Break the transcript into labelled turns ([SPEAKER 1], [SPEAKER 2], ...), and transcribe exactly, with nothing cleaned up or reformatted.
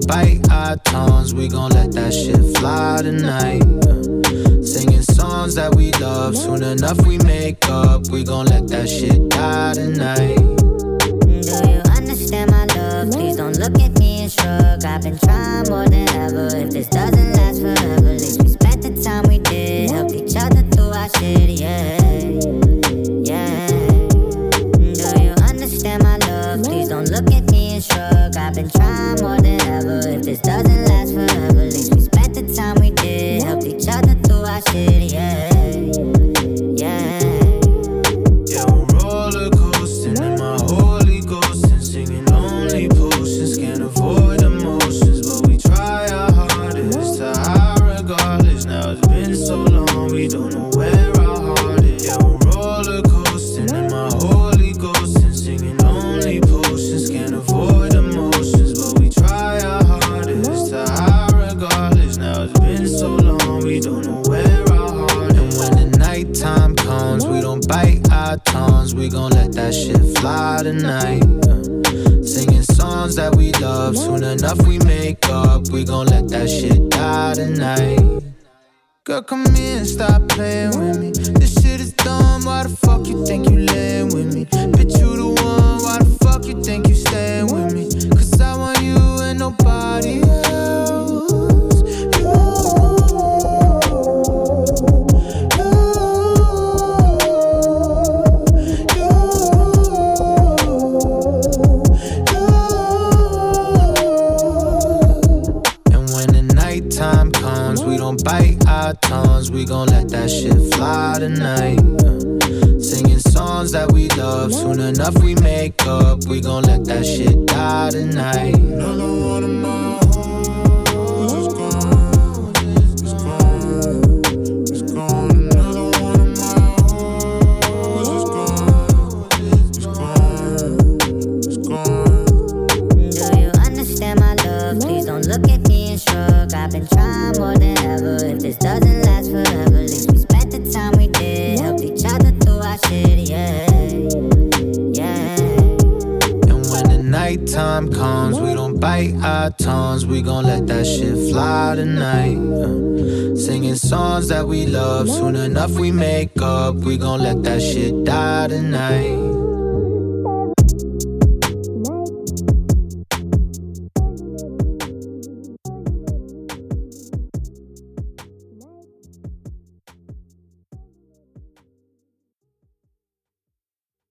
[SPEAKER 1] bite our tongues, we gon' let that shit fly tonight. uh, Singing songs that we love, soon enough we make up, we gon' let that shit die tonight.
[SPEAKER 2] Do you understand my love? Please don't look at me and shrug. I've been trying more than ever. If this doesn't last forever, at least we spent the time we did, helped each other through our shit, yeah, yeah. Do you understand my love? Please don't look at me and shrug. I've been trying more than ever. If this doesn't last forever, at least we spent the time we did, helped each other through our shit, yeah, yeah.
[SPEAKER 1] Yeah, we're roller coasting in my holy ghost and singing only potions, can't avoid emotions, but we try our hardest to hide regardless. Now it's been so long, we don't know where our heart is. Yeah, we're roller coasting in my holy ghost and singing only potions, can't avoid emotions, but we try our hardest to hide regardless. Now it's been so long, we don't know where our heart is. And when the nighttime comes, we don't bite our tongues, we gon' let that shit fly tonight. uh, Singing songs that we love, soon enough we make up, we gon' let that shit die tonight. Girl, come here and stop playing with me. This shit is dumb, why the fuck you think you laying with me? Bitch, you the one, why the fuck you think you staying with me? Cause I want you and nobody else. Time comes, we don't bite our tongues, we gon' let that shit fly tonight. uh, Singing songs that we love, soon enough we make up, we gon' let that shit die tonight. Another one of my hoes is gone, it's gone, it's gone. Another one of my hoes is gone, it's gone, it's gone.
[SPEAKER 2] Do you understand my love? Please don't look at me and shrug. I've been trying more than ever. If this doesn't last forever, at least we spent the time we did, helped each other through our shit, yeah, yeah. And when the nighttime comes, we don't bite our tongues, we gon' let that shit fly tonight. uh, Singing songs that we love, soon enough we make up, we gon' let that shit die tonight.